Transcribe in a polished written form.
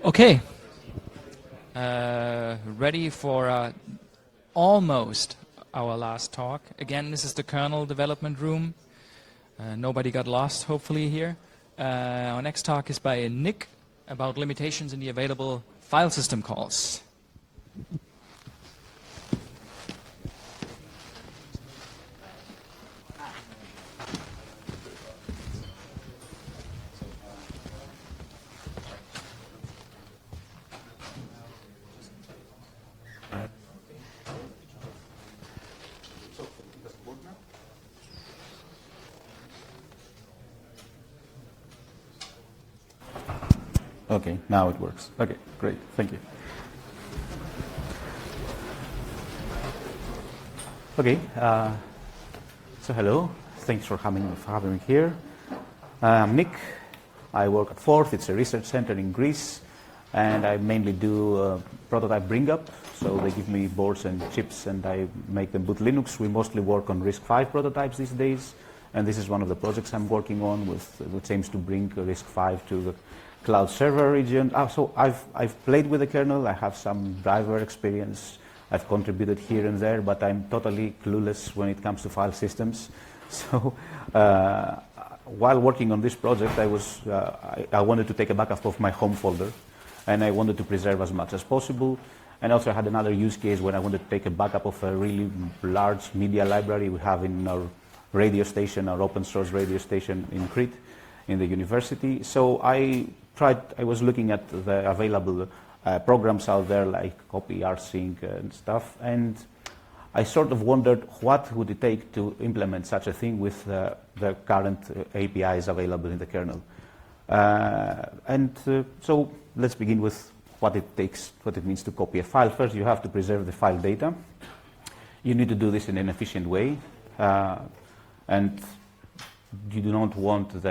Okay, ready for almost our last talk. Again, this is the kernel development room. Nobody got lost, hopefully, here. Our next talk is by Nick about limitations in the available file system calls. Okay, now it works. Okay, great. Thank you. Okay, so hello. Thanks for having me here. I'm Nick. I work at Forth. It's a research center in Greece, and I mainly do prototype bring-up. So they give me boards and chips, and I make them boot Linux. We mostly work on RISC-V prototypes these days, and this is one of the projects I'm working on, which aims to bring RISC-V to the cloud server region. So I've played with the kernel. I have some driver experience. I've contributed here and there, but I'm totally clueless when it comes to file systems. So while working on this project, I wanted to take a backup of my home folder, and I wanted to preserve as much as possible. And also I had another use case when I wanted to take a backup of a really large media library we have in our radio station, our open source radio station in Crete, in the university. So I was looking at the available programs out there like copy, rsync and stuff, and I sort of wondered what would it take to implement such a thing with the current APIs available in the kernel. So let's begin with what it takes, what it means to copy a file. First, you have to preserve the file data. You need to do this in an efficient way, and you do not want the